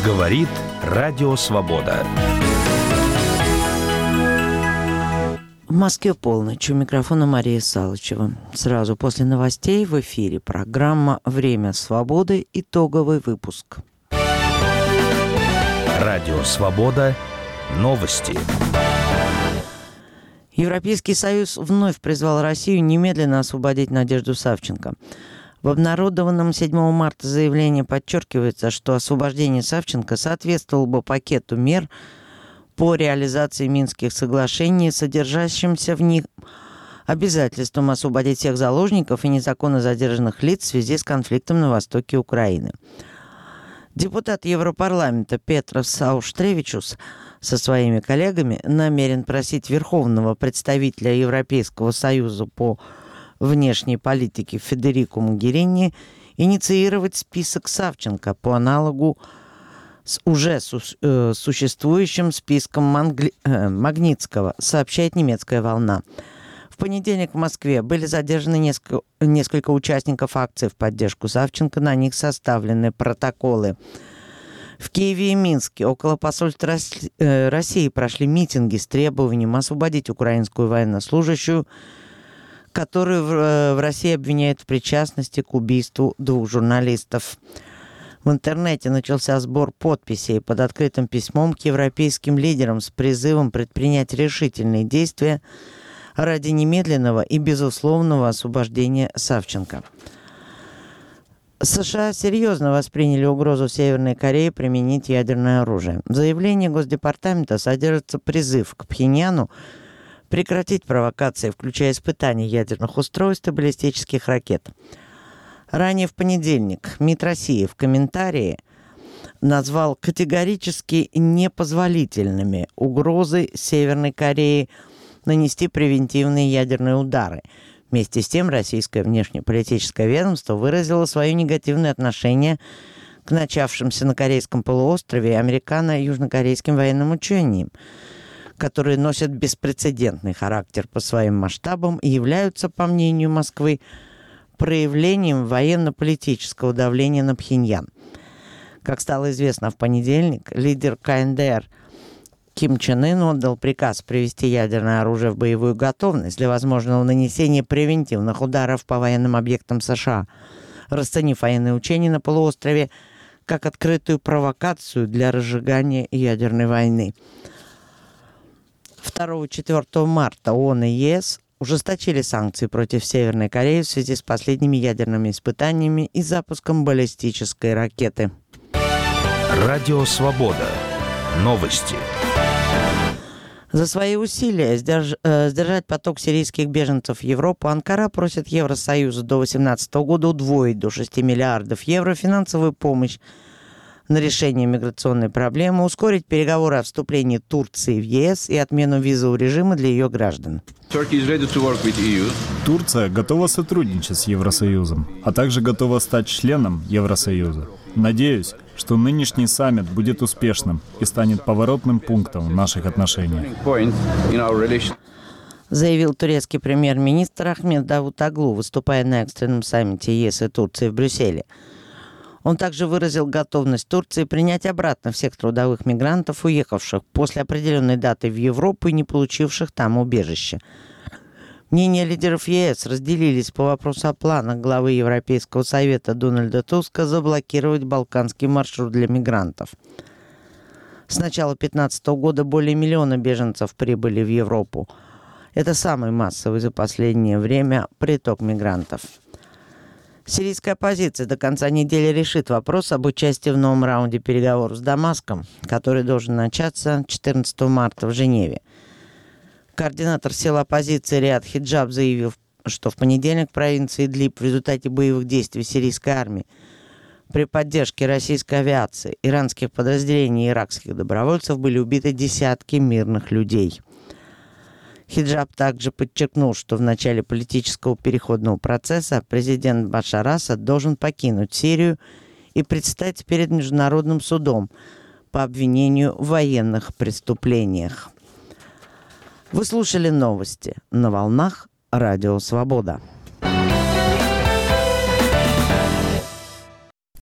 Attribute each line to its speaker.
Speaker 1: Говорит Радио Свобода.
Speaker 2: В Москве полночь. У микрофона Мария Салычева. Сразу после новостей в эфире программа «Время свободы». Итоговый выпуск.
Speaker 1: Радио Свобода. Новости.
Speaker 2: Европейский Союз вновь призвал Россию немедленно освободить Надежду Савченко. В обнародованном 7 марта заявлении подчеркивается, что освобождение Савченко соответствовало бы пакету мер по реализации Минских соглашений, содержащимся в них обязательством освободить всех заложников и незаконно задержанных лиц в связи с конфликтом на востоке Украины. Депутат Европарламента Петрос Ауштревичус со своими коллегами намерен просить Верховного представителя Европейского Союза по внешней политике Федерику Могерини инициировать список Савченко по аналогу с уже существующим списком Магнитского, сообщает немецкая «Волна». В понедельник в Москве были задержаны несколько участников акции в поддержку Савченко, на них составлены протоколы. В Киеве и Минске около посольств России прошли митинги с требованием освободить украинскую военнослужащую, которую в России обвиняют в причастности к убийству 2 журналистов. В интернете начался сбор подписей под открытым письмом к европейским лидерам с призывом предпринять решительные действия ради немедленного и безусловного освобождения Савченко. США серьезно восприняли угрозу Северной Корее применить ядерное оружие. В заявлении Госдепартамента содержится призыв к Пхеньяну прекратить провокации, включая испытания ядерных устройств и баллистических ракет. Ранее в понедельник МИД России в комментарии назвал категорически непозволительными угрозы Северной Кореи нанести превентивные ядерные удары. Вместе с тем, российское внешнеполитическое ведомство выразило свое негативное отношение к начавшимся на Корейском полуострове американо-южнокорейским военным учениям, которые носят беспрецедентный характер по своим масштабам и являются, по мнению Москвы, проявлением военно-политического давления на Пхеньян. Как стало известно в понедельник, лидер КНДР Ким Чен Ын отдал приказ привести ядерное оружие в боевую готовность для возможного нанесения превентивных ударов по военным объектам США, расценив военные учения на полуострове как открытую провокацию для разжигания ядерной войны. 2-4 марта ООН и ЕС ужесточили санкции против Северной Кореи в связи с последними ядерными испытаниями и запуском баллистической ракеты.
Speaker 1: Радио Свобода. Новости.
Speaker 2: За свои усилия сдержать поток сирийских беженцев в Европу Анкара просит Евросоюз до 2018 года удвоить до 6 миллиардов евро финансовую помощь на решение миграционной проблемы, ускорить переговоры о вступлении Турции в ЕС и отмену визового режима для ее граждан.
Speaker 3: Турция готова сотрудничать с Евросоюзом, а также готова стать членом Евросоюза. Надеюсь, что нынешний саммит будет успешным и станет поворотным пунктом в наших отношениях,
Speaker 2: заявил турецкий премьер-министр Ахмед Давутоглу, выступая на экстренном саммите ЕС и Турции в Брюсселе. Он также выразил готовность Турции принять обратно всех трудовых мигрантов, уехавших после определенной даты в Европу и не получивших там убежище. Мнения лидеров ЕС разделились по вопросу о планах главы Европейского совета Дональда Туска заблокировать балканский маршрут для мигрантов. С начала 2015 года более 1 миллиона беженцев прибыли в Европу. Это самый массовый за последнее время приток мигрантов. Сирийская оппозиция до конца недели решит вопрос об участии в новом раунде переговоров с Дамаском, который должен начаться 14 марта в Женеве. Координатор сил оппозиции Риад Хиджаб заявил, что в понедельник в провинции Идлиб в результате боевых действий сирийской армии при поддержке российской авиации, иранских подразделений и иракских добровольцев были убиты десятки мирных людей. Хиджаб также подчеркнул, что в начале политического переходного процесса президент Башар Асад должен покинуть Сирию и предстать перед Международным судом по обвинению в военных преступлениях. Вы слушали новости на волнах Радио Свобода.